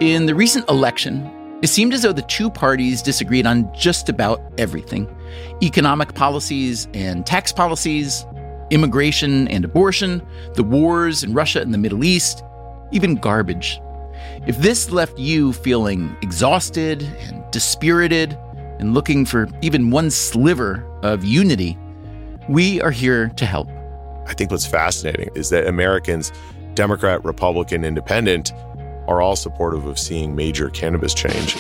In the recent election, it seemed as though the two parties disagreed on just about everything. Economic policies and tax policies, immigration and abortion, the wars in Russia and the Middle East, even garbage. If this left you feeling exhausted and dispirited and looking for even one sliver of unity, we are here to help. I think what's fascinating is that Americans, Democrat, Republican, Independent, are all supportive of seeing major cannabis change.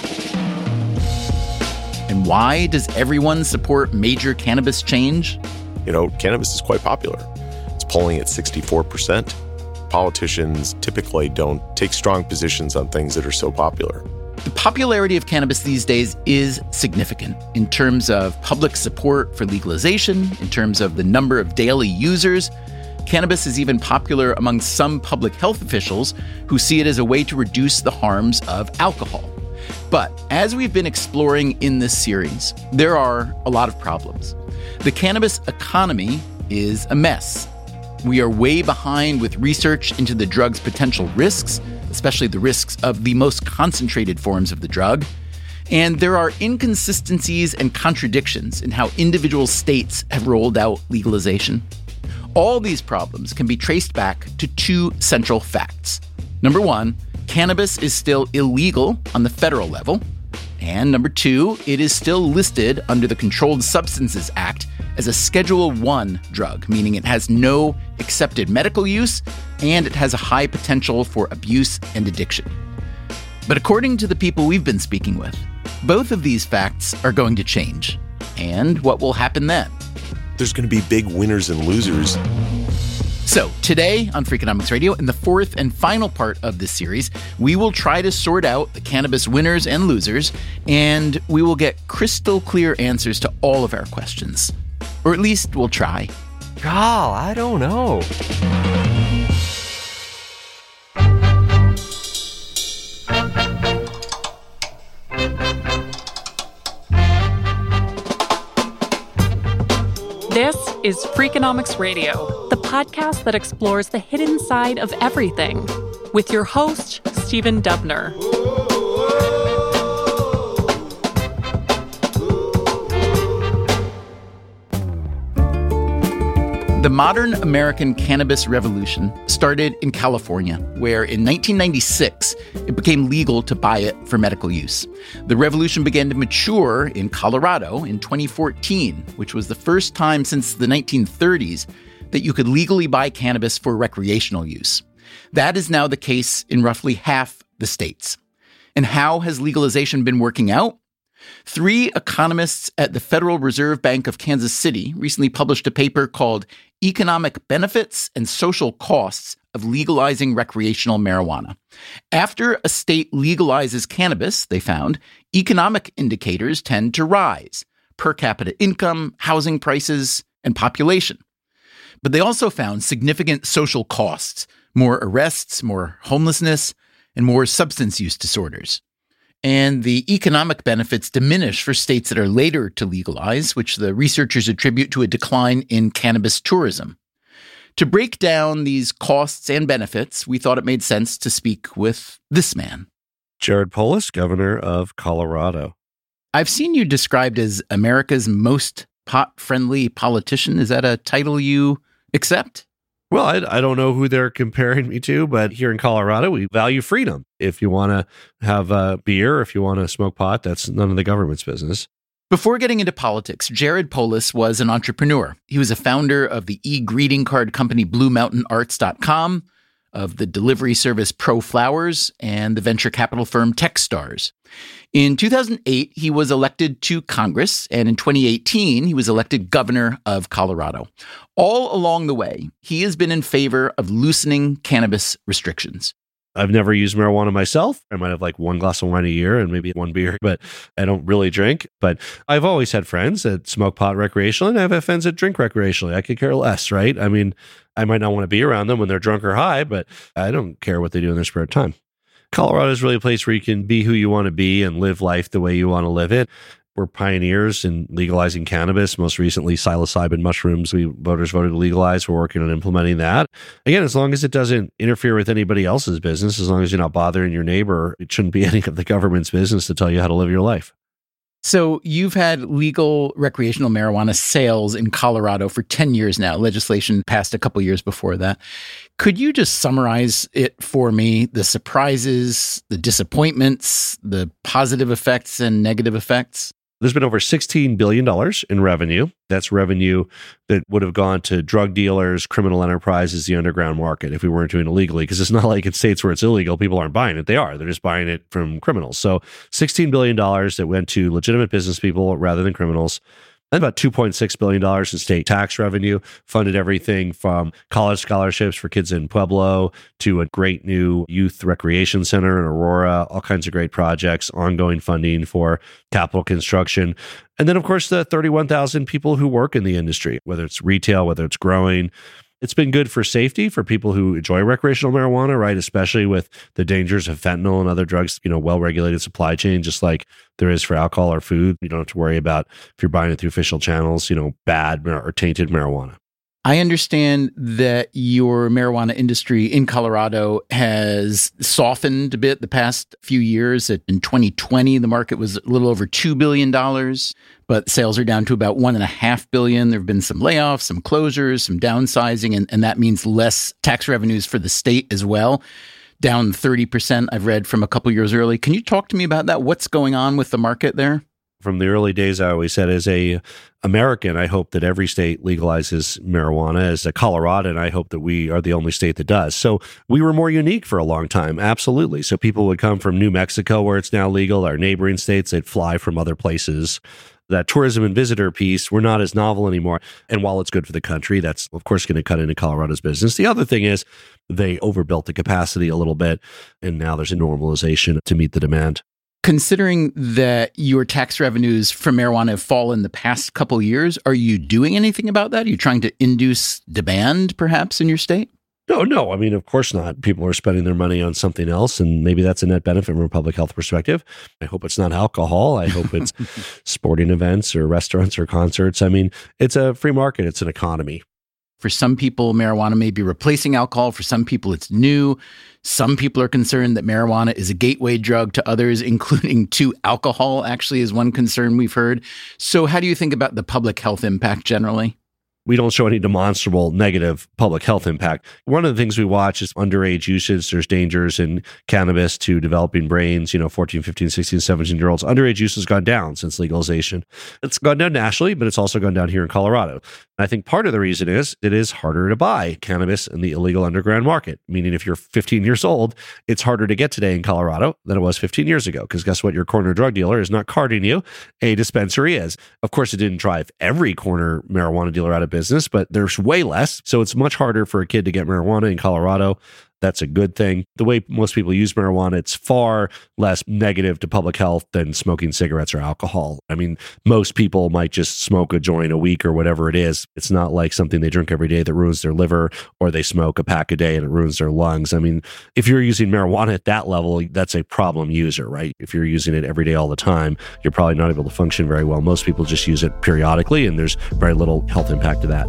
And why does everyone support major cannabis change? You know, cannabis is quite popular. It's polling at 64%. Politicians typically don't take strong positions on things that are so popular. The popularity of cannabis these days is significant in terms of public support for legalization, in terms of the number of daily users. Cannabis is even popular among some public health officials who see it as a way to reduce the harms of alcohol. But as we've been exploring in this series, there are a lot of problems. The cannabis economy is a mess. We are way behind with research into the drug's potential risks, especially the risks of the most concentrated forms of the drug. And there are inconsistencies and contradictions in how individual states have rolled out legalization. All these problems can be traced back to two central facts. Number one, cannabis is still illegal on the federal level. And number two, it is still listed under the Controlled Substances Act as a Schedule I drug, meaning it has no accepted medical use and it has a high potential for abuse and addiction. But according to the people we've been speaking with, both of these facts are going to change. And what will happen then? There's going to be big winners and losers. So today on Freakonomics Radio, in the fourth and final part of this series, we will try to sort out the cannabis winners and losers, and we will get crystal clear answers to all of our questions. Or at least we'll try. God, I don't know. This is Freakonomics Radio, the podcast that explores the hidden side of everything, with your host, Stephen Dubner. The modern American cannabis revolution started in California, where in 1996, it became legal to buy it for medical use. The revolution began to mature in Colorado in 2014, which was the first time since the 1930s that you could legally buy cannabis for recreational use. That is now the case in roughly half the states. And how has legalization been working out? 3 economists at the Federal Reserve Bank of Kansas City recently published a paper called Economic Benefits and Social Costs of Legalizing Recreational Marijuana. After a state legalizes cannabis, they found, economic indicators tend to rise: per capita income, housing prices, and population. But they also found significant social costs: more arrests, more homelessness, and more substance use disorders. And the economic benefits diminish for states that are later to legalize, which the researchers attribute to a decline in cannabis tourism. To break down these costs and benefits, we thought it made sense to speak with this man. Jared Polis, governor of Colorado. I've seen you described as America's most pot-friendly politician. Is that a title you accept? Well, I don't know who they're comparing me to, but here in Colorado, we value freedom. If you want to have a beer, if you want to smoke pot, that's none of the government's business. Before getting into politics, Jared Polis was an entrepreneur. He was a founder of the e-greeting card company BlueMountainArts.com, of the delivery service ProFlowers, and the venture capital firm Techstars. In 2008, he was elected to Congress, and in 2018, he was elected governor of Colorado. All along the way, he has been in favor of loosening cannabis restrictions. I've never used marijuana myself. I might have like one glass of wine a year and maybe one beer, but I don't really drink. But I've always had friends that smoke pot recreationally, and I've had friends that drink recreationally. I could care less, right? I mean, I might not want to be around them when they're drunk or high, but I don't care what they do in their spare time. Colorado is really a place where you can be who you want to be and live life the way you want to live it. We're pioneers in legalizing cannabis. Most recently, psilocybin mushrooms, voters voted to legalize. We're working on implementing that. Again, as long as it doesn't interfere with anybody else's business, as long as you're not bothering your neighbor, it shouldn't be any of the government's business to tell you how to live your life. So you've had legal recreational marijuana sales in Colorado for 10 years now. Legislation passed a couple years before that. Could you just summarize it for me? The surprises, the disappointments, the positive effects and negative effects? There's been over $16 billion in revenue. That's revenue that would have gone to drug dealers, criminal enterprises, the underground market if we weren't doing it illegally. Because it's not like in states where it's illegal, people aren't buying it. They are. They're just buying it from criminals. So $16 billion that went to legitimate business people rather than criminals. And about $2.6 billion in state tax revenue, funded everything from college scholarships for kids in Pueblo to a great new youth recreation center in Aurora, all kinds of great projects, ongoing funding for capital construction. And then, of course, the 31,000 people who work in the industry, whether it's retail, whether it's growing. It's been good for safety for people who enjoy recreational marijuana, right? Especially with the dangers of fentanyl and other drugs, well-regulated supply chain, just like there is for alcohol or food. You don't have to worry about if you're buying it through official channels, bad or tainted marijuana. I understand that your marijuana industry in Colorado has softened a bit the past few years. In 2020, the market was a little over $2 billion, but sales are down to about $1.5 billion. There have been some layoffs, some closures, some downsizing, and that means less tax revenues for the state as well. Down 30%, I've read, from a couple years early. Can you talk to me about that? What's going on with the market there? From the early days, I always said, as a American, I hope that every state legalizes marijuana. As a Coloradan, I hope that we are the only state that does. So we were more unique for a long time, absolutely. So people would come from New Mexico, where it's now legal, our neighboring states. They'd fly from other places. That tourism and visitor piece, we're not as novel anymore. And while it's good for the country, that's, of course, going to cut into Colorado's business. The other thing is they overbuilt the capacity a little bit, and now there's a normalization to meet the demand. Considering that your tax revenues from marijuana have fallen the past couple of years, are you doing anything about that? Are you trying to induce demand, perhaps, in your state? No. I mean, of course not. People are spending their money on something else, and maybe that's a net benefit from a public health perspective. I hope it's not alcohol. I hope it's sporting events or restaurants or concerts. I mean, it's a free market. It's an economy. For some people, marijuana may be replacing alcohol. For some people, it's new. Some people are concerned that marijuana is a gateway drug to others, including to alcohol, actually, is one concern we've heard. So how do you think about the public health impact generally? We don't show any demonstrable negative public health impact. One of the things we watch is underage usage. There's dangers in cannabis to developing brains, 14, 15, 16, 17-year-olds. Underage use has gone down since legalization. It's gone down nationally, but it's also gone down here in Colorado. And I think part of the reason is it is harder to buy cannabis in the illegal underground market, meaning if you're 15 years old, it's harder to get today in Colorado than it was 15 years ago. Because guess what? Your corner drug dealer is not carding you. A dispensary is. Of course, it didn't drive every corner marijuana dealer out of business, but there's way less. So it's much harder for a kid to get marijuana in Colorado. That's a good thing. The way most people use marijuana, it's far less negative to public health than smoking cigarettes or alcohol. I mean, most people might just smoke a joint a week or whatever it is. It's not like something they drink every day that ruins their liver, or they smoke a pack a day and it ruins their lungs. I mean, if you're using marijuana at that level, that's a problem user, right? If you're using it every day all the time, you're probably not able to function very well. Most people just use it periodically, and there's very little health impact to that.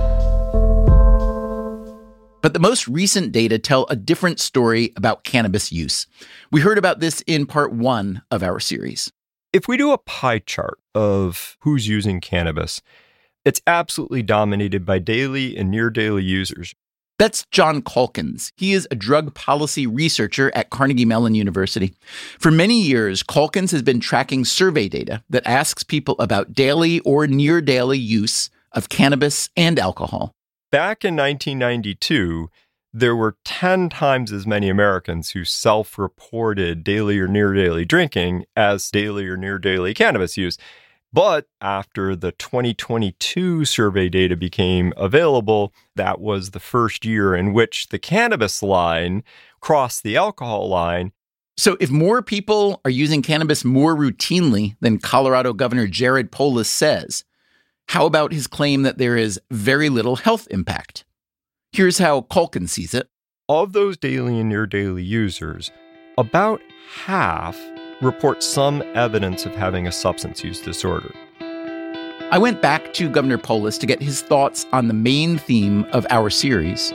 But the most recent data tell a different story about cannabis use. We heard about this in part 1 of our series. If we do a pie chart of who's using cannabis, it's absolutely dominated by daily and near daily users. That's John Calkins. He is a drug policy researcher at Carnegie Mellon University. For many years, Calkins has been tracking survey data that asks people about daily or near daily use of cannabis and alcohol. Back in 1992, there were 10 times as many Americans who self-reported daily or near-daily drinking as daily or near-daily cannabis use. But after the 2022 survey data became available, that was the first year in which the cannabis line crossed the alcohol line. So if more people are using cannabis more routinely than Colorado Governor Jared Polis says, how about his claim that there is very little health impact? Here's how Calkins sees it. Of those daily and near daily users, about half report some evidence of having a substance use disorder. I went back to Governor Polis to get his thoughts on the main theme of our series.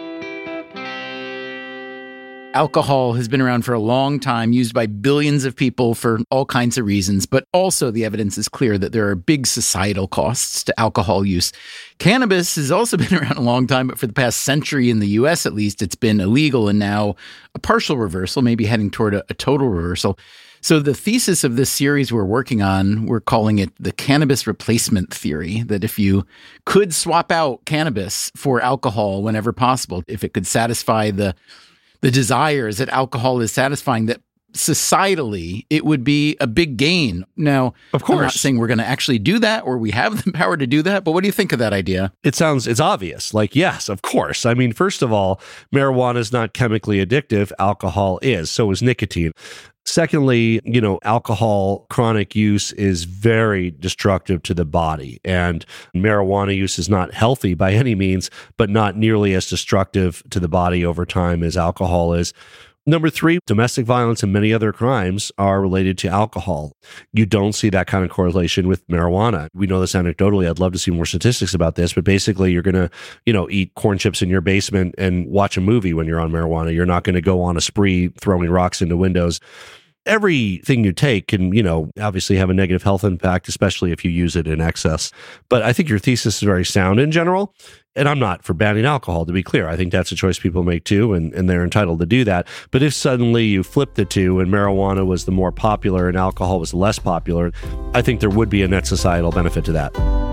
Alcohol has been around for a long time, used by billions of people for all kinds of reasons, but also the evidence is clear that there are big societal costs to alcohol use. Cannabis has also been around a long time, but for the past century in the U.S. at least, it's been illegal and now a partial reversal, maybe heading toward a total reversal. So the thesis of this series we're working on, we're calling it the cannabis replacement theory, that if you could swap out cannabis for alcohol whenever possible, if it could satisfy the desires that alcohol is satisfying, that societally it would be a big gain. Now, of course, I'm not saying we're going to actually do that or we have the power to do that, but what do you think of that idea? It's obvious. Like, yes, of course. I mean, first of all, marijuana is not chemically addictive. Alcohol is. So is nicotine. Secondly, alcohol chronic use is very destructive to the body, and marijuana use is not healthy by any means, but not nearly as destructive to the body over time as alcohol is. Number 3, domestic violence and many other crimes are related to alcohol. You don't see that kind of correlation with marijuana. We know this anecdotally. I'd love to see more statistics about this, but basically you're going to, eat corn chips in your basement and watch a movie when you're on marijuana. You're not going to go on a spree throwing rocks into windows. Everything you take can, obviously have a negative health impact, especially if you use it in excess. But I think your thesis is very sound in general. And I'm not for banning alcohol, to be clear. I think that's a choice people make too, and they're entitled to do that. But if suddenly you flip the two and marijuana was the more popular and alcohol was less popular, I think there would be a net societal benefit to that.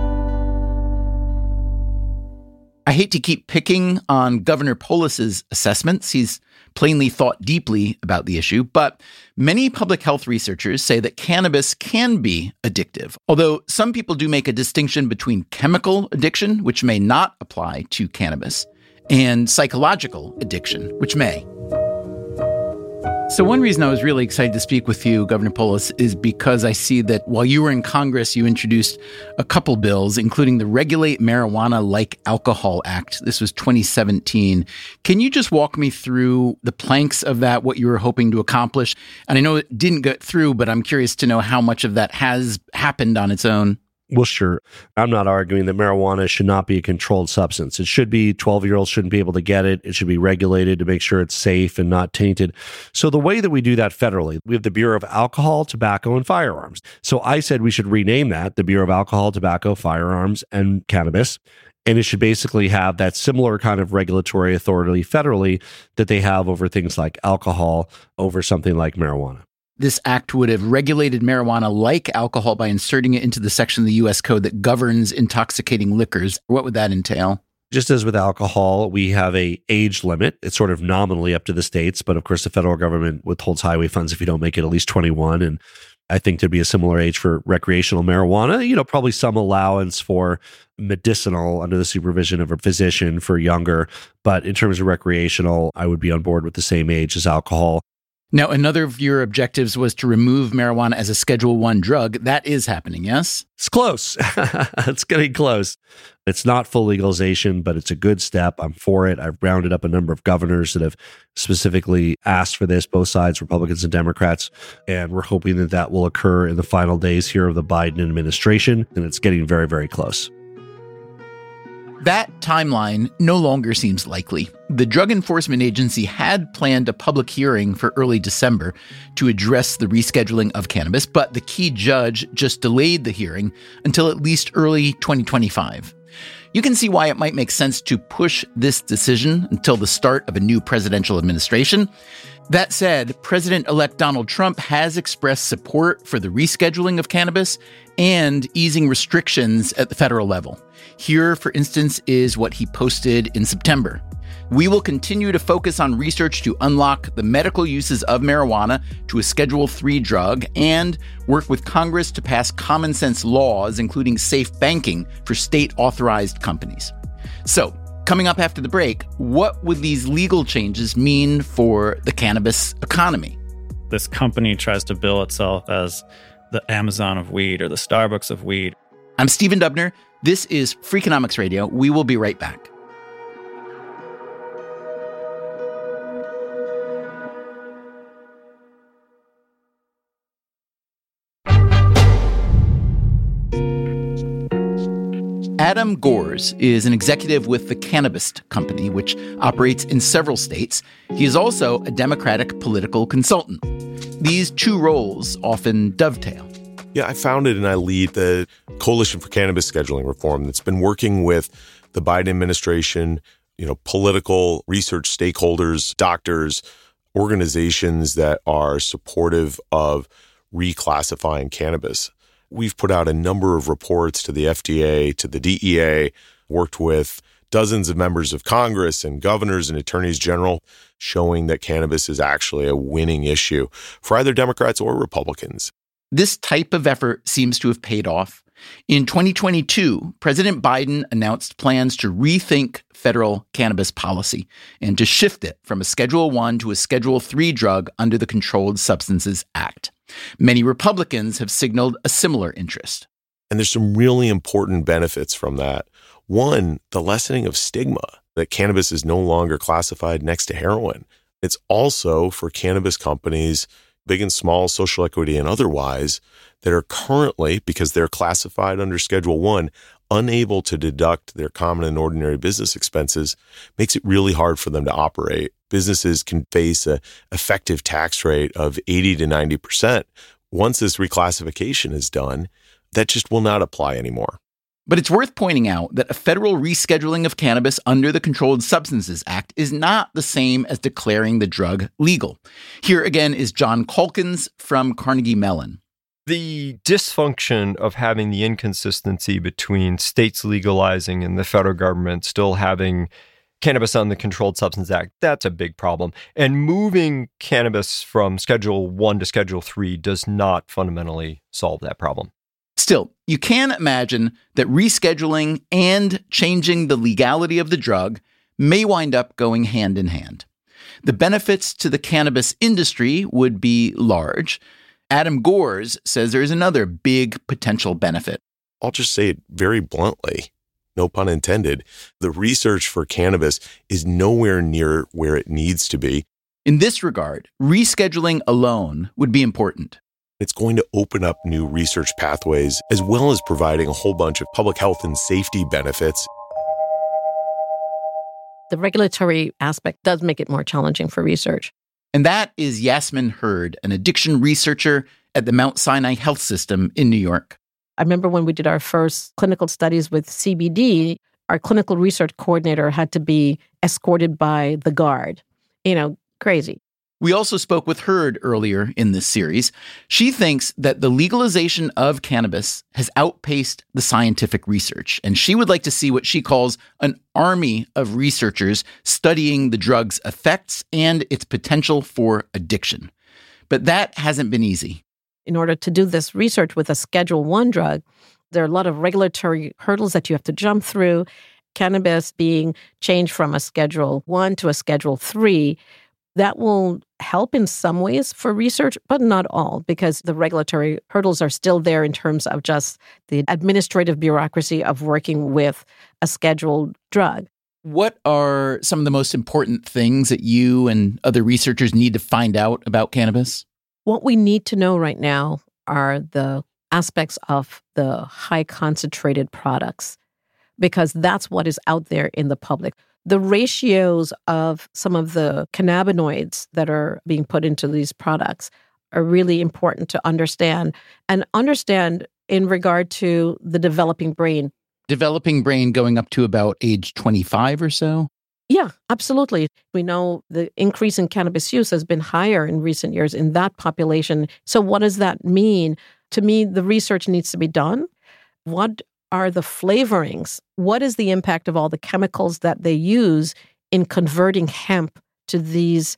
I hate to keep picking on Governor Polis's assessments. He's plainly thought deeply about the issue, but many public health researchers say that cannabis can be addictive, although some people do make a distinction between chemical addiction, which may not apply to cannabis, and psychological addiction, which may. So one reason I was really excited to speak with you, Governor Polis, is because I see that while you were in Congress, you introduced a couple bills, including the Regulate Marijuana Like Alcohol Act. This was 2017. Can you just walk me through the planks of that, what you were hoping to accomplish? And I know it didn't get through, but I'm curious to know how much of that has happened on its own. Well, sure. I'm not arguing that marijuana should not be a controlled substance. It should be. 12-year-olds shouldn't be able to get it. It should be regulated to make sure it's safe and not tainted. So the way that we do that federally, we have the Bureau of Alcohol, Tobacco, and Firearms. So I said we should rename that the Bureau of Alcohol, Tobacco, Firearms, and Cannabis. And it should basically have that similar kind of regulatory authority federally that they have over things like alcohol, over something like marijuana. This act would have regulated marijuana like alcohol by inserting it into the section of the U.S. Code that governs intoxicating liquors. What would that entail? Just as with alcohol, we have a age limit. It's sort of nominally up to the states, but of course the federal government withholds highway funds if you don't make it at least 21. And I think there'd be a similar age for recreational marijuana, probably some allowance for medicinal under the supervision of a physician for younger. But in terms of recreational, I would be on board with the same age as alcohol. Now, another of your objectives was to remove marijuana as a Schedule I drug. That is happening, yes? It's close. It's getting close. It's not full legalization, but it's a good step. I'm for it. I've rounded up a number of governors that have specifically asked for this, both sides, Republicans and Democrats, and we're hoping that that will occur in the final days here of the Biden administration, and it's getting very, very close. That timeline no longer seems likely. The Drug Enforcement Agency had planned a public hearing for early December to address the rescheduling of cannabis, but the key judge just delayed the hearing until at least early 2025. You can see why it might make sense to push this decision until the start of a new presidential administration. That said, President-elect Donald Trump has expressed support for the rescheduling of cannabis and easing restrictions at the federal level. Here, for instance, is what he posted in September. We will continue to focus on research to unlock the medical uses of marijuana to a Schedule III drug and work with Congress to pass common sense laws, including safe banking for state-authorized companies. So, coming up after the break, what would these legal changes mean for the cannabis economy? This company tries to bill itself as the Amazon of weed or the Starbucks of weed. I'm Stephen Dubner. This is Freakonomics Radio. We will be right back. Adam Gores is an executive with the Cannabist Company, which operates in several states. He is also a Democratic political consultant. These two roles often dovetail. Yeah, I founded and I lead the Coalition for Cannabis Scheduling Reform that's been working with the Biden administration, political research stakeholders, doctors, organizations that are supportive of reclassifying cannabis. We've put out a number of reports to the FDA, to the DEA, worked with dozens of members of Congress and governors and attorneys general, showing that cannabis is actually a winning issue for either Democrats or Republicans. This type of effort seems to have paid off. In 2022, President Biden announced plans to rethink federal cannabis policy and to shift it from a Schedule I to a Schedule III drug under the Controlled Substances Act. Many Republicans have signaled a similar interest. And there's some really important benefits from that. One, the lessening of stigma, that cannabis is no longer classified next to heroin. It's also for cannabis companies, big and small, social equity and otherwise, that are currently, because they're classified under Schedule I, unable to deduct their common and ordinary business expenses, makes it really hard for them to operate. Businesses can face an effective tax rate of 80 to 90%. Once this reclassification is done, that just will not apply anymore. But it's worth pointing out that a federal rescheduling of cannabis under the Controlled Substances Act is not the same as declaring the drug legal. Here again is John Calkins from Carnegie Mellon. The dysfunction of having the inconsistency between states legalizing and the federal government still having cannabis on the Controlled Substances Act, that's a big problem. And moving cannabis from Schedule I to Schedule III does not fundamentally solve that problem. Still, you can imagine that rescheduling and changing the legality of the drug may wind up going hand in hand. The benefits to the cannabis industry would be large. Adam Gores says there's another big potential benefit. I'll just say it very bluntly, no pun intended. The research for cannabis is nowhere near where it needs to be. In this regard, rescheduling alone would be important. It's going to open up new research pathways, as well as providing a whole bunch of public health and safety benefits. The regulatory aspect does make it more challenging for research. And that is Yasmin Hurd, an addiction researcher at the Mount Sinai Health System in New York. I remember when we did our first clinical studies with CBD, our clinical research coordinator had to be escorted by the guard. Crazy. We also spoke with Hurd earlier in this series. She thinks that the legalization of cannabis has outpaced the scientific research, and she would like to see what she calls an army of researchers studying the drug's effects and its potential for addiction. But that hasn't been easy. In order to do this research with a Schedule I drug, there are a lot of regulatory hurdles that you have to jump through. Cannabis being changed from a Schedule I to a Schedule III, that will help in some ways for research, but not all, because the regulatory hurdles are still there in terms of just the administrative bureaucracy of working with a scheduled drug. What are some of the most important things that you and other researchers need to find out about cannabis? What we need to know right now are the aspects of the high concentrated products, because that's what is out there in the public. The ratios of some of the cannabinoids that are being put into these products are really important to understand, and understand in regard to the developing brain. Developing brain going up to about age 25 or so? Yeah, absolutely. We know the increase in cannabis use has been higher in recent years in that population. So what does that mean? To me, the research needs to be done. What are the flavorings? What is the impact of all the chemicals that they use in converting hemp to these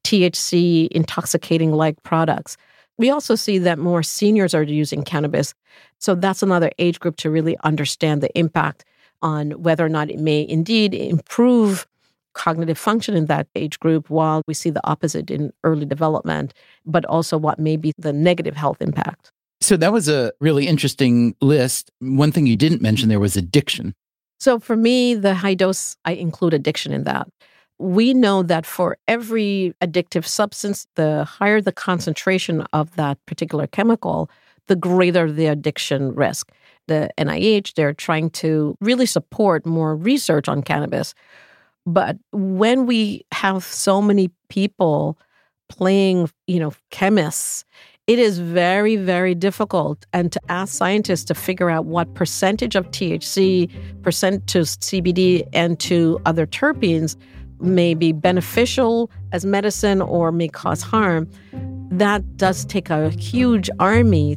THC intoxicating-like products? We also see that more seniors are using cannabis. So that's another age group to really understand the impact on whether or not it may indeed improve cognitive function in that age group, while we see the opposite in early development, but also what may be the negative health impact. So that was a really interesting list. One thing you didn't mention there was addiction. So for me, the high dose, I include addiction in that. We know that for every addictive substance, the higher the concentration of that particular chemical, the greater the addiction risk. the NIH, they're trying to really support more research on cannabis. But when we have so many people playing, chemists, it is very, very difficult. And to ask scientists to figure out what percentage of THC, percent to CBD, and to other terpenes may be beneficial as medicine or may cause harm, that does take a huge army.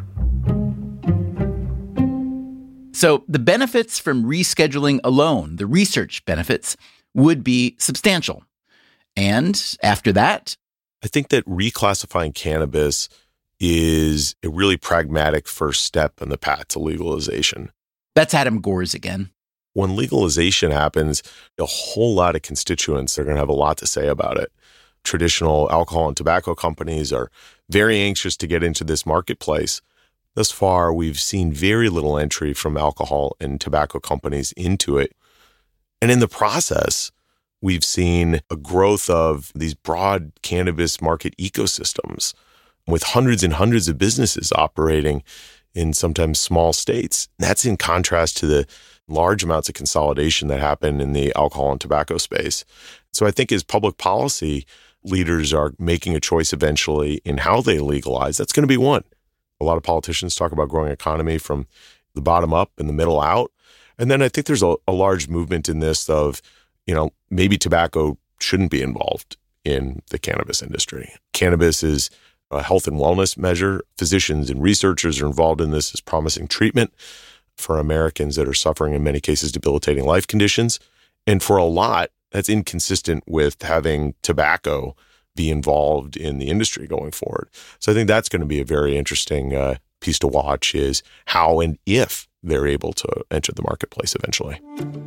So the benefits from rescheduling alone, the research benefits, would be substantial. And after that, I think that reclassifying cannabis is a really pragmatic first step in the path to legalization. that's Adam Gores again. When legalization happens, a whole lot of constituents are going to have a lot to say about it. Traditional alcohol and tobacco companies are very anxious to get into this marketplace. Thus far, we've seen very little entry from alcohol and tobacco companies into it. And in the process, we've seen a growth of these broad cannabis market ecosystems with hundreds and hundreds of businesses operating in sometimes small states. That's in contrast to the large amounts of consolidation that happen in the alcohol and tobacco space. So I think as public policy leaders are making a choice eventually in how they legalize, that's going to be one. A lot of politicians talk about growing economy from the bottom up and the middle out. And then I think there's a large movement in this of, maybe tobacco shouldn't be involved in the cannabis industry. Cannabis is a health and wellness measure. Physicians and researchers are involved in this as promising treatment for Americans that are suffering, in many cases, debilitating life conditions. And for a lot, that's inconsistent with having tobacco be involved in the industry going forward. So I think that's going to be a very interesting piece to watch, is how and if they're able to enter the marketplace eventually.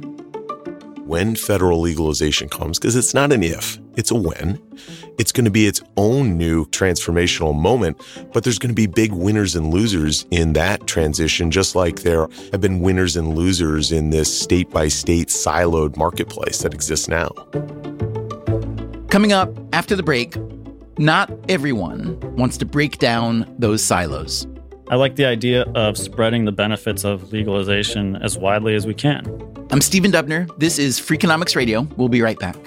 When federal legalization comes, because it's not an if, it's a when, it's going to be its own new transformational moment, but there's going to be big winners and losers in that transition, just like there have been winners and losers in this state-by-state siloed marketplace that exists now. Coming up after the break, not everyone wants to break down those silos. I like the idea of spreading the benefits of legalization as widely as we can. I'm Stephen Dubner. This is Freakonomics Radio. We'll be right back.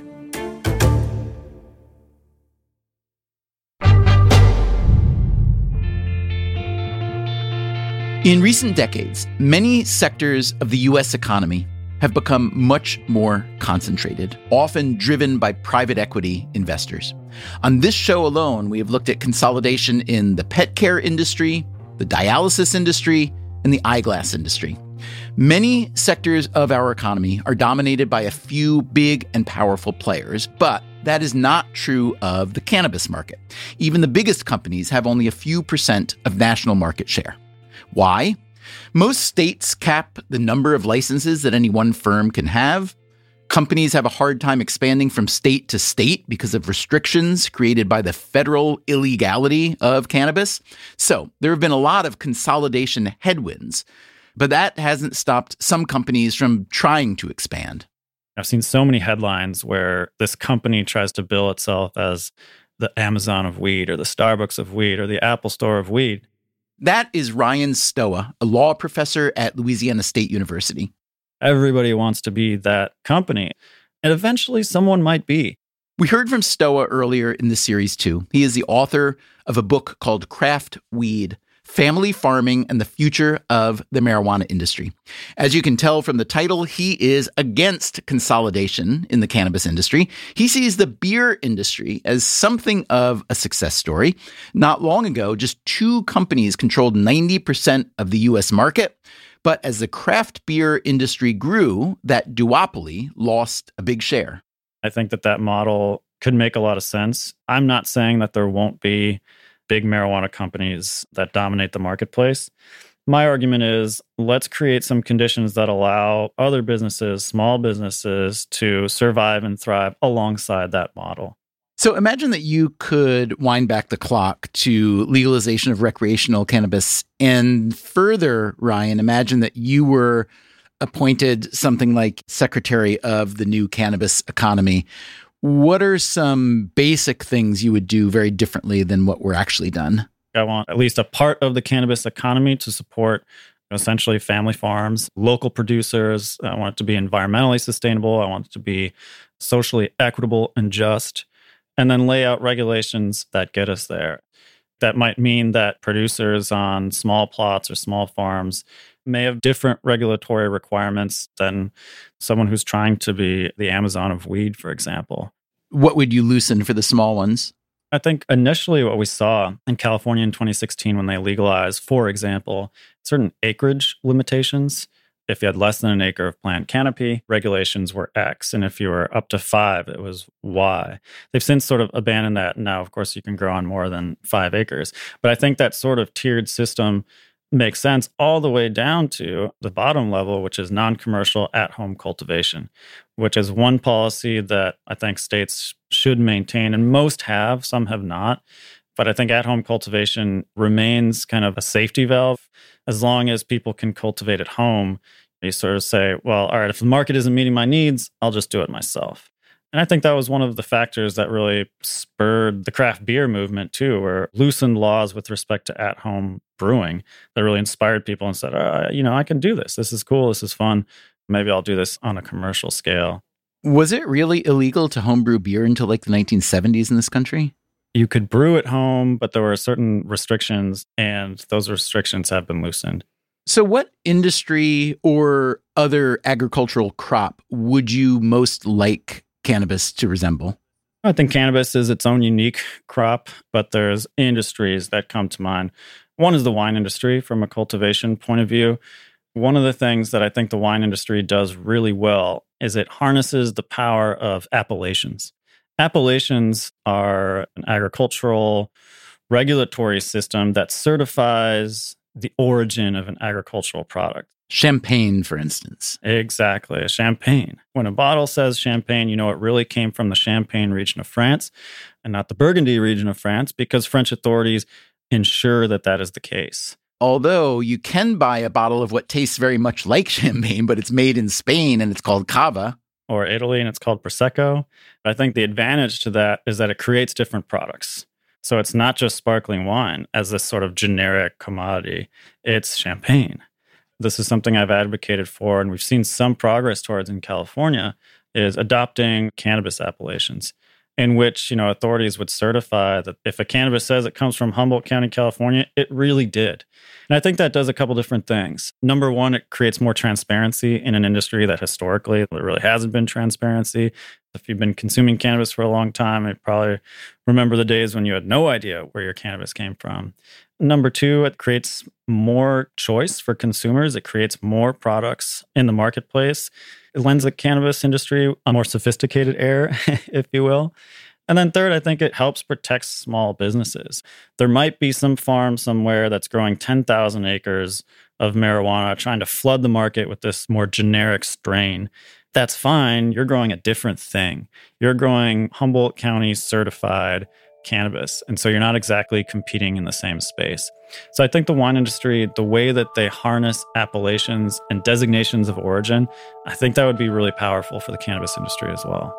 In recent decades, many sectors of the U.S. economy have become much more concentrated, often driven by private equity investors. On this show alone, we have looked at consolidation in the pet care industry, the dialysis industry, and the eyeglass industry. Many sectors of our economy are dominated by a few big and powerful players, but that is not true of the cannabis market. Even the biggest companies have only a few percent of national market share. Why? Most states cap the number of licenses that any one firm can have. Companies have a hard time expanding from state to state because of restrictions created by the federal illegality of cannabis. So there have been a lot of consolidation headwinds, but that hasn't stopped some companies from trying to expand. I've seen so many headlines where this company tries to bill itself as the Amazon of weed or the Starbucks of weed or the Apple Store of weed. That is Ryan Stoa, a law professor at Louisiana State University. Everybody wants to be that company, and eventually someone might be. We heard from Stoa earlier in the series too. He is the author of a book called Craft Weed: Family Farming and the Future of the Marijuana Industry. As you can tell from the title, he is against consolidation in the cannabis industry. He sees the beer industry as something of a success story. Not long ago, just 2 companies controlled 90% of the U.S. market. But as the craft beer industry grew, that duopoly lost a big share. I think that model could make a lot of sense. I'm not saying that there won't be big marijuana companies that dominate the marketplace. My argument is, let's create some conditions that allow other businesses, small businesses, to survive and thrive alongside that model. So imagine that you could wind back the clock to legalization of recreational cannabis. And further, Ryan, imagine that you were appointed something like Secretary of the new cannabis economy. What are some basic things you would do very differently than what were actually done? I want at least a part of the cannabis economy to support essentially family farms, local producers. I want it to be environmentally sustainable. I want it to be socially equitable and just, and then lay out regulations that get us there. That might mean that producers on small plots or small farms may have different regulatory requirements than someone who's trying to be the Amazon of weed, for example. What would you loosen for the small ones? I think initially what we saw in California in 2016 when they legalized, for example, certain acreage limitations. If you had less than an acre of plant canopy, regulations were X. And if you were up to 5, it was Y. They've since sort of abandoned that. Now, of course, you can grow on more than 5 acres. But I think that sort of tiered system makes sense all the way down to the bottom level, which is non-commercial at-home cultivation, which is one policy that I think states should maintain, and most have, some have not. But I think at-home cultivation remains kind of a safety valve. As long as people can cultivate at home, you sort of say, well, all right, if the market isn't meeting my needs, I'll just do it myself. And I think that was one of the factors that really spurred the craft beer movement too, or loosened laws with respect to at-home brewing that really inspired people and said, I can do this. This is cool. This is fun. Maybe I'll do this on a commercial scale. Was it really illegal to homebrew beer until like the 1970s in this country? You could brew at home, but there were certain restrictions, and those restrictions have been loosened. So what industry or other agricultural crop would you most like cannabis to resemble? I think cannabis is its own unique crop, but there's industries that come to mind. One is the wine industry from a cultivation point of view. One of the things that I think the wine industry does really well is it harnesses the power of appellations. Appellations are an agricultural regulatory system that certifies the origin of an agricultural product. Champagne, for instance. Exactly, a champagne. When a bottle says champagne, you know it really came from the Champagne region of France and not the Burgundy region of France, because French authorities ensure that that is the case. Although you can buy a bottle of what tastes very much like champagne, but it's made in Spain and it's called cava. Or Italy, and it's called Prosecco. I think the advantage to that is that it creates different products. So it's not just sparkling wine as this sort of generic commodity. It's champagne. This is something I've advocated for, and we've seen some progress towards in California, is adopting cannabis appellations, in which, authorities would certify that if a cannabis says it comes from Humboldt County, California, it really did. And I think that does a couple different things. Number one, it creates more transparency in an industry that historically there really hasn't been transparency. If you've been consuming cannabis for a long time, you probably remember the days when you had no idea where your cannabis came from. Number two, it creates more choice for consumers. It creates more products in the marketplace. It lends the cannabis industry a more sophisticated air, if you will. And then third, I think it helps protect small businesses. There might be some farm somewhere that's growing 10,000 acres of marijuana, trying to flood the market with this more generic strain. That's fine. You're growing a different thing. You're growing Humboldt County certified cannabis. And so you're not exactly competing in the same space. So I think the wine industry, the way that they harness appellations and designations of origin, I think that would be really powerful for the cannabis industry as well.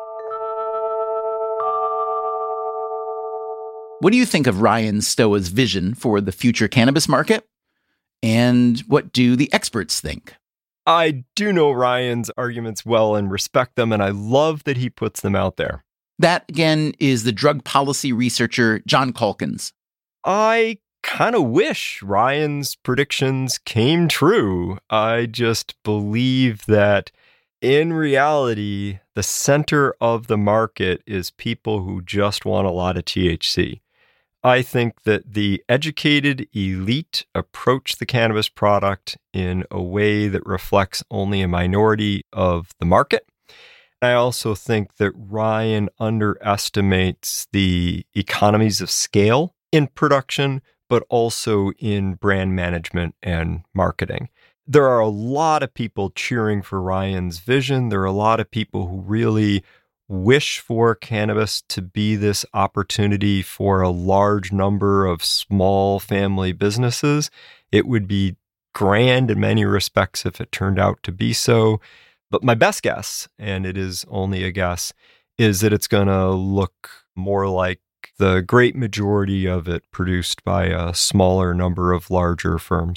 What do you think of Ryan Stoa's vision for the future cannabis market? And what do the experts think? I do know Ryan's arguments well and respect them, and I love that he puts them out there. That, again, is the drug policy researcher, John Calkins. I kind of wish Ryan's predictions came true. I just believe that in reality, the center of the market is people who just want a lot of THC. I think that the educated elite approach the cannabis product in a way that reflects only a minority of the market. I also think that Ryan underestimates the economies of scale in production, but also in brand management and marketing. There are a lot of people cheering for Ryan's vision. There are a lot of people who really wish for cannabis to be this opportunity for a large number of small family businesses. It would be grand in many respects if it turned out to be so. But my best guess, and it is only a guess, is that it's going to look more like the great majority of it produced by a smaller number of larger firms.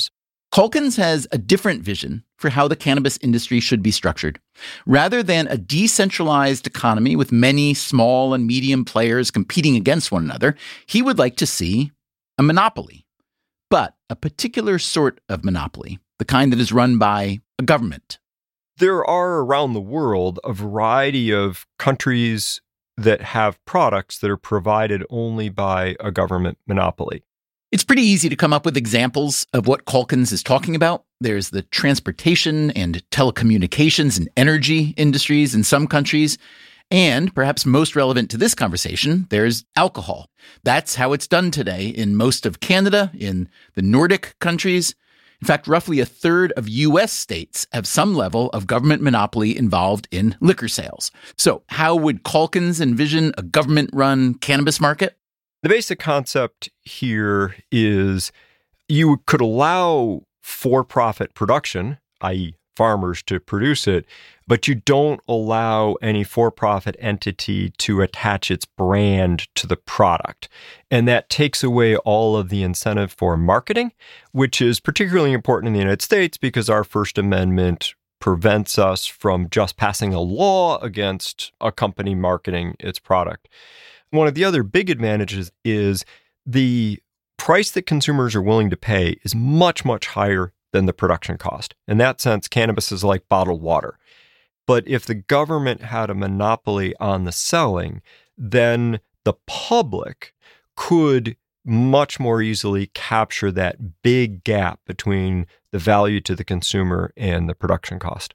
Calkins has a different vision for how the cannabis industry should be structured. Rather than a decentralized economy with many small and medium players competing against one another, he would like to see a monopoly, but a particular sort of monopoly, the kind that is run by a government. There are around the world a variety of countries that have products that are provided only by a government monopoly. It's pretty easy to come up with examples of what Calkins is talking about. There's the transportation and telecommunications and energy industries in some countries. And perhaps most relevant to this conversation, there's alcohol. That's how it's done today in most of Canada, in the Nordic countries. In fact, roughly a third of U.S. states have some level of government monopoly involved in liquor sales. So how would Calkins envision a government-run cannabis market? The basic concept here is you could allow for-profit production, i.e. farmers to produce it, but you don't allow any for-profit entity to attach its brand to the product. And that takes away all of the incentive for marketing, which is particularly important in the United States because our First Amendment prevents us from just passing a law against a company marketing its product. One of the other big advantages is the price that consumers are willing to pay is much, much higher than the production cost. In that sense, cannabis is like bottled water. But if the government had a monopoly on the selling, then the public could much more easily capture that big gap between the value to the consumer and the production cost.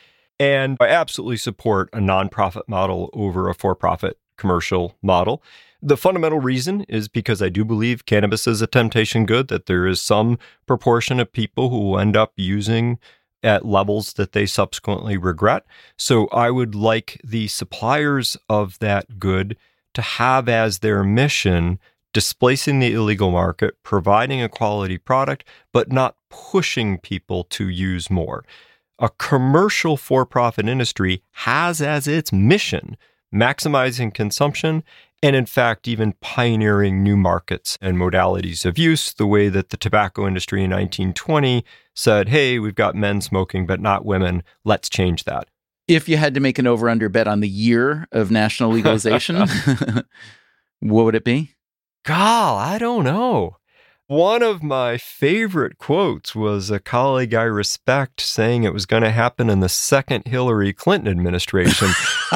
And I absolutely support a nonprofit model over a for-profit commercial model. The fundamental reason is because I do believe cannabis is a temptation good, that there is some proportion of people who will end up using at levels that they subsequently regret. So I would like the suppliers of that good to have as their mission displacing the illegal market, providing a quality product, but not pushing people to use more. A commercial for-profit industry has as its mission maximizing consumption, and in fact, even pioneering new markets and modalities of use, the way that the tobacco industry in 1920 said, hey, we've got men smoking, but not women. Let's change that. If you had to make an over-under bet on the year of national legalization, what would it be? God, I don't know. One of my favorite quotes was a colleague I respect saying it was going to happen in the second Hillary Clinton administration.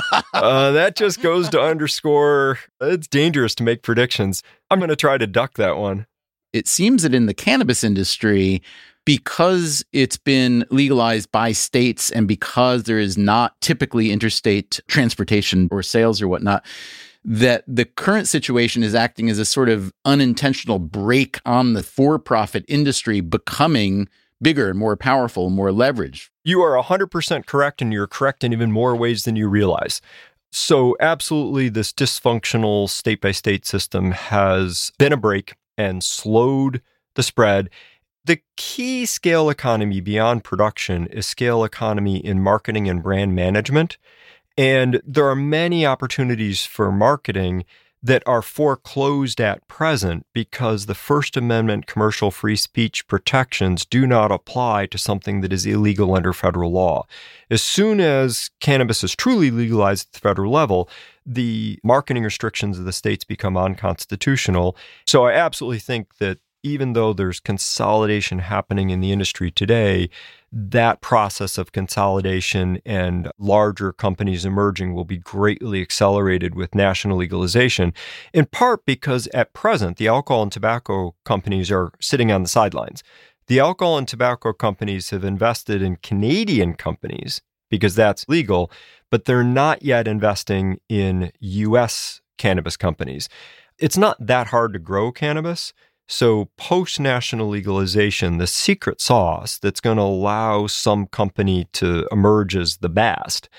That just goes to underscore it's dangerous to make predictions. I'm going to try to duck that one. It seems that in the cannabis industry, because it's been legalized by states and because there is not typically interstate transportation or sales or whatnot, that the current situation is acting as a sort of unintentional brake on the for-profit industry becoming bigger and more powerful and more leveraged. You are 100% correct, and you're correct in even more ways than you realize. So absolutely, this dysfunctional state-by-state system has been a brake and slowed the spread. The key scale economy beyond production is scale economy in marketing and brand management. And there are many opportunities for marketing that are foreclosed at present because the First Amendment commercial free speech protections do not apply to something that is illegal under federal law. As soon as cannabis is truly legalized at the federal level, the marketing restrictions of the states become unconstitutional. So I absolutely think that even though there's consolidation happening in the industry today, that process of consolidation and larger companies emerging will be greatly accelerated with national legalization, in part because at present, the alcohol and tobacco companies are sitting on the sidelines. The alcohol and tobacco companies have invested in Canadian companies because that's legal, but they're not yet investing in U.S. cannabis companies. It's not that hard to grow cannabis. So post-national legalization, the secret sauce that's going to allow some company to emerge as the best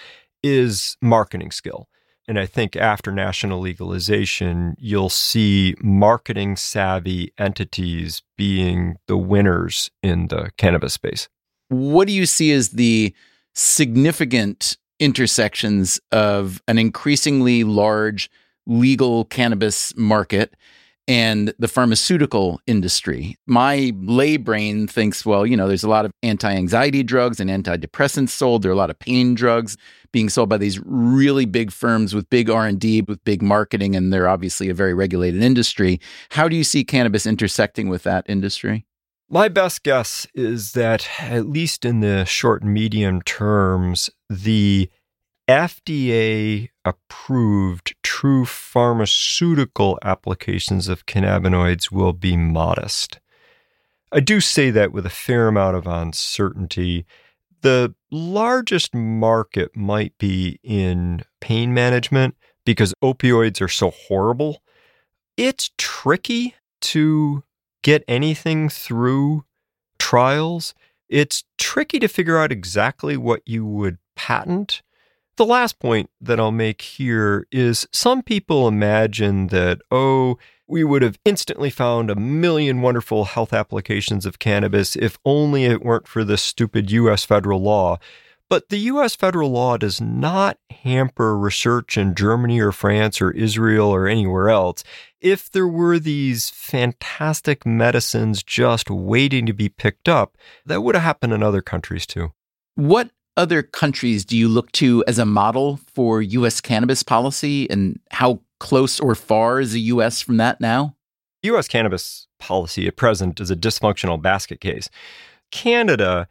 is marketing skill. And I think after national legalization, you'll see marketing-savvy entities being the winners in the cannabis space. What do you see as the significant intersections of an increasingly large legal cannabis market and the pharmaceutical industry. My lay brain thinks, well, there's a lot of anti-anxiety drugs and antidepressants sold. There are a lot of pain drugs being sold by these really big firms with big R&D, with big marketing, and they're obviously a very regulated industry. How do you see cannabis intersecting with that industry? My best guess is that, at least in the short and medium terms, the FDA-approved true pharmaceutical applications of cannabinoids will be modest. I do say that with a fair amount of uncertainty. The largest market might be in pain management because opioids are so horrible. It's tricky to get anything through trials. It's tricky to figure out exactly what you would patent. The last point that I'll make here is some people imagine that, we would have instantly found 1 million wonderful health applications of cannabis if only it weren't for this stupid U.S. federal law. But the U.S. federal law does not hamper research in Germany or France or Israel or anywhere else. If there were these fantastic medicines just waiting to be picked up, that would have happened in other countries too. What other countries do you look to as a model for U.S. cannabis policy, and how close or far is the U.S. from that now? U.S. cannabis policy at present is a dysfunctional basket case. Canada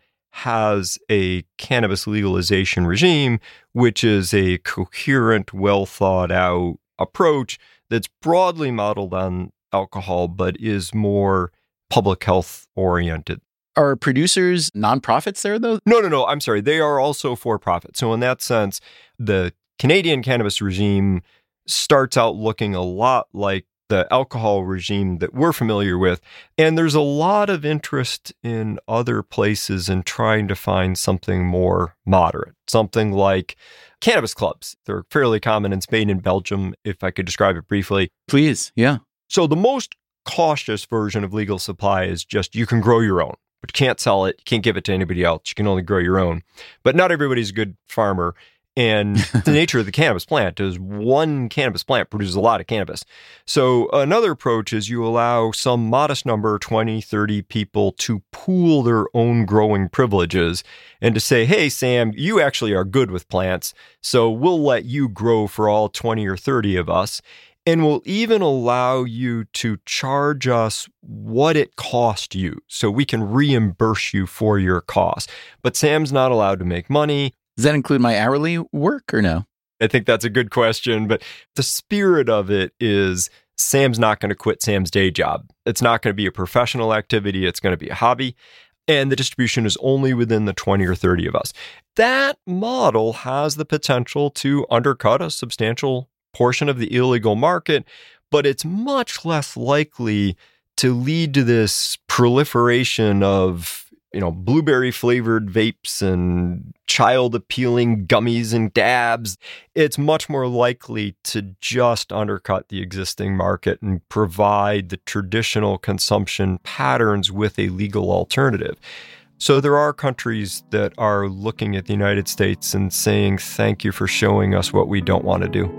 has a cannabis legalization regime, which is a coherent, well-thought-out approach that's broadly modeled on alcohol, but is more public health oriented. Are producers nonprofits there, though? No. I'm sorry. They are also for-profit. So in that sense, the Canadian cannabis regime starts out looking a lot like the alcohol regime that we're familiar with. And there's a lot of interest in other places in trying to find something more moderate, something like cannabis clubs. They're fairly common in Spain and Belgium, if I could describe it briefly. Please, yeah. So the most cautious version of legal supply is just you can grow your own, but you can't sell it, you can't give it to anybody else, you can only grow your own. But not everybody's a good farmer. And the nature of the cannabis plant is one cannabis plant produces a lot of cannabis. So another approach is you allow some modest number, 20, 30 people, to pool their own growing privileges and to say, hey, Sam, you actually are good with plants, so we'll let you grow for all 20 or 30 of us. And we'll even allow you to charge us what it cost you so we can reimburse you for your cost. But Sam's not allowed to make money. Does that include my hourly work or no? I think that's a good question, but the spirit of it is Sam's not going to quit Sam's day job. It's not going to be a professional activity. It's going to be a hobby. And the distribution is only within the 20 or 30 of us. That model has the potential to undercut a substantial portion of the illegal market, but it's much less likely to lead to this proliferation of blueberry flavored vapes and child appealing gummies and dabs. It's much more likely to just undercut the existing market and provide the traditional consumption patterns with a legal alternative. So there are countries that are looking at the United States and saying, thank you for showing us what we don't want to do.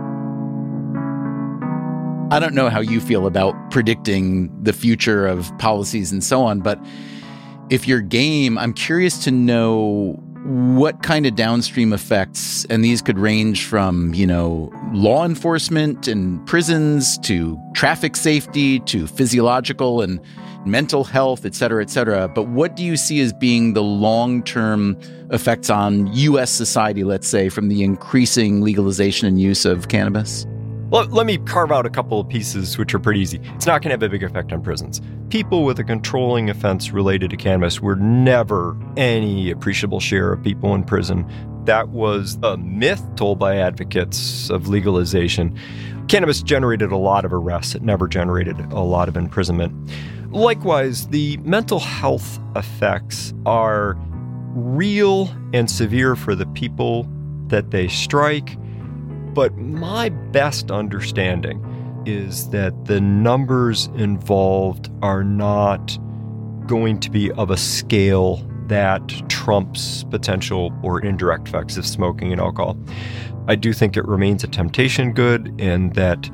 I don't know how you feel about predicting the future of policies and so on, but if you're game, I'm curious to know what kind of downstream effects, and these could range from, law enforcement and prisons to traffic safety to physiological and mental health, et cetera, but what do you see as being the long-term effects on U.S. society, let's say, from the increasing legalization and use of cannabis? Well, let me carve out a couple of pieces which are pretty easy. It's not going to have a big effect on prisons. People with a controlling offense related to cannabis were never any appreciable share of people in prison. That was a myth told by advocates of legalization. Cannabis generated a lot of arrests. It never generated a lot of imprisonment. Likewise, the mental health effects are real and severe for the people that they strike. But my best understanding is that the numbers involved are not going to be of a scale that trumps potential or indirect effects of smoking and alcohol. I do think it remains a temptation good, and that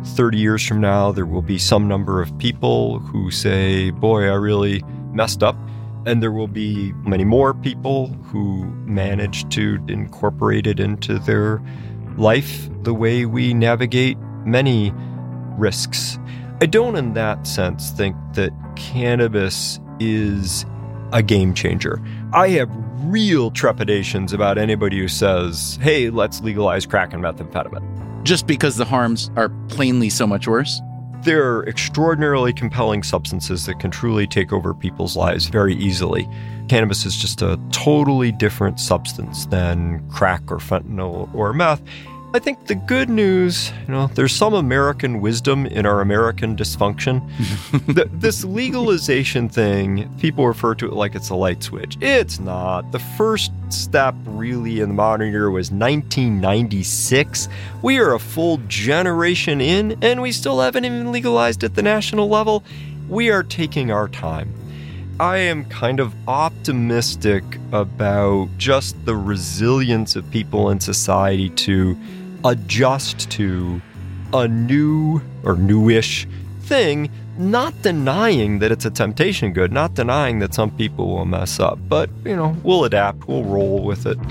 30 years from now, there will be some number of people who say, boy, I really messed up. And there will be many more people who manage to incorporate it into their life the way we navigate many risks. I don't, in that sense, think that cannabis is a game changer. I have real trepidations about anybody who says, hey, let's legalize crack and methamphetamine. Just because the harms are plainly so much worse? They're extraordinarily compelling substances that can truly take over people's lives very easily. Cannabis is just a totally different substance than crack or fentanyl or meth. I think the good news, there's some American wisdom in our American dysfunction. This legalization thing, people refer to it like it's a light switch. It's not. The first step really in the modern era was 1996. We are a full generation in, and we still haven't even legalized at the national level. We are taking our time. I am kind of optimistic about just the resilience of people in society to adjust to a new or newish thing, not denying that it's a temptation good, not denying that some people will mess up, but, we'll adapt, we'll roll with it.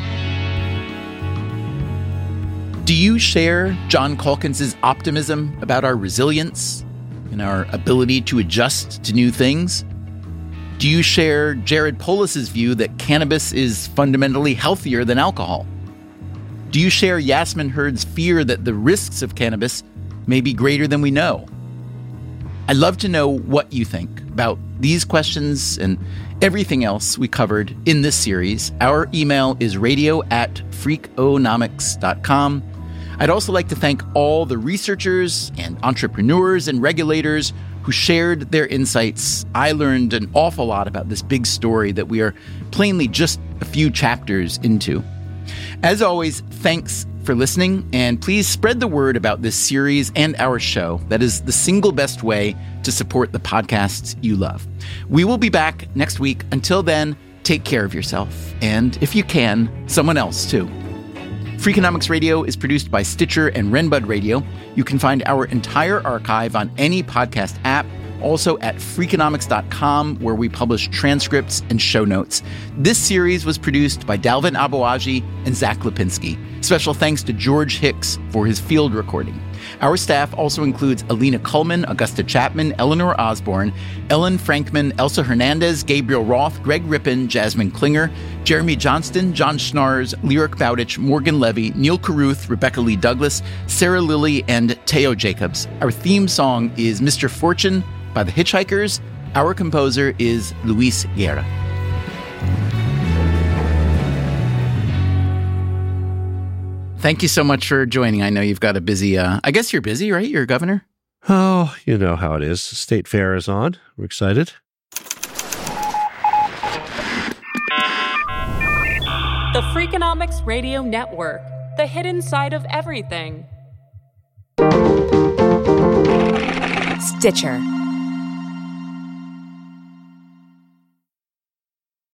Do you share John Calkins' optimism about our resilience and our ability to adjust to new things? Do you share Jared Polis' view that cannabis is fundamentally healthier than alcohol? Do you share Yasmin Hurd's fear that the risks of cannabis may be greater than we know? I'd love to know what you think about these questions and everything else we covered in this series. Our email is radio@freakonomics.com. I'd also like to thank all the researchers and entrepreneurs and regulators who shared their insights. I learned an awful lot about this big story that we are plainly just a few chapters into. As always, thanks for listening, and please spread the word about this series and our show. That is the single best way to support the podcasts you love. We will be back next week. Until then, take care of yourself, and if you can, someone else too. Freakonomics Radio is produced by Stitcher and Renbud Radio. You can find our entire archive on any podcast app, also at Freakonomics.com, where we publish transcripts and show notes. This series was produced by Dalvin Aboagi and Zach Lipinski. Special thanks to George Hicks for his field recording. Our staff also includes Alina Kuhlman, Augusta Chapman, Eleanor Osborne, Ellen Frankman, Elsa Hernandez, Gabriel Roth, Greg Rippin, Jasmine Klinger, Jeremy Johnston, John Schnars, Lyric Bowditch, Morgan Levy, Neil Carruth, Rebecca Lee Douglas, Sarah Lilly, and Teo Jacobs. Our theme song is Mr. Fortune by the Hitchhikers. Our composer is Luis Guerra. Thank you so much for joining. I know you've got a busy, I guess you're busy, right? You're a governor? Oh, you know how it is. State Fair is on. We're excited. The Freakonomics Radio Network, the hidden side of everything. Stitcher.